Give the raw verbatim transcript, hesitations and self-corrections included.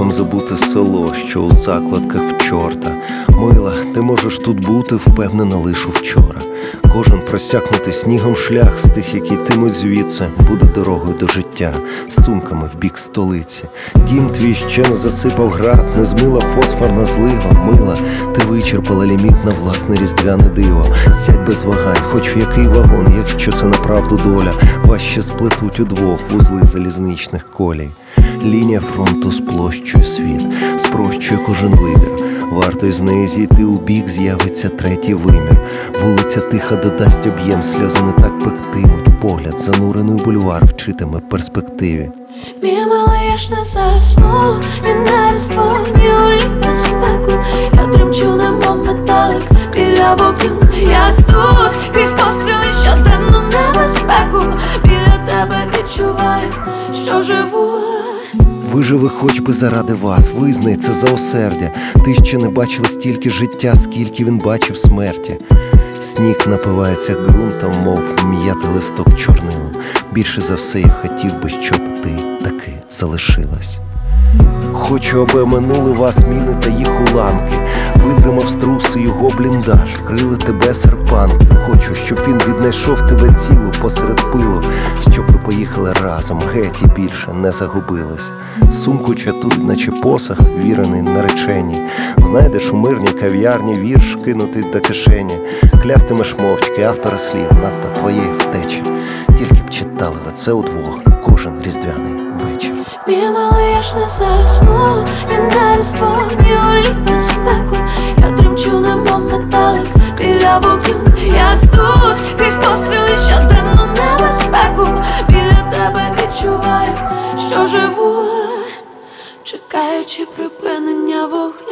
Сміхом забути село, що у закладках в чорта. Мила, ти можеш тут бути, впевнена лише вчора. Кожен просякнутий снігом шлях з тих, які йтимуть звідси, буде дорогою до життя, з сумками в бік столиці. Дім твій ще не засипав град, не змила фосфорна злива. Мила, ти вичерпала ліміт на власне різдвяне диво. Сядь без вагань, хоч в який вагон, якщо це направду доля. Вас ще сплетуть удвох вузли залізничних колій. Лінія фронту сплощує світ, спрощує кожен вибір. Варто із неї зійти у бік, з'явиться третій вимір. Вулиця тиха додасть об'єм, сльози не так пектимуть. Погляд, занурений у бульвар, вчитиме перспективі. Мій милий, я ж не засну, ні на різдво, ні у літню спеку. Я тремчу, немов металик біля вогню. Я тут, крізь постріли щоденну небезпеку. Біля тебе відчуваю, що живу. Виживи хоч би заради вас, визнай це заосердя. Ти ще не бачила стільки життя, скільки він бачив смерті. Сніг напивається ґрунтом, мов м'ятий листок чорнилом. Більше за все я хотів би, щоб ти таки залишилась. Хочу, аби минули вас міни та їх уламки. Витримав струси його бліндаж, вкрили тебе серпанки. Хочу, щоб він віднайшов тебе цілу посеред пилу, щоб ви поїхали разом, геть і більше не загубились. Сумку чатуй, наче посох, вірений нареченій. Знайдеш у мирній кав'ярні вірш, кинутий до кишені. Клястимеш мовчки автора слів надто твоєї втечі. Тільки б читали ви це удвох кожен різдвяний вечір. Мій милий, я ж не засну, ні на різдво, ні у літню спеку. Я тремчу, немов металик біля вогню. Я тут, крізь постріли щоденну небезпеку. Біля тебе відчуваю, що живу, чекаючи припинення вогню.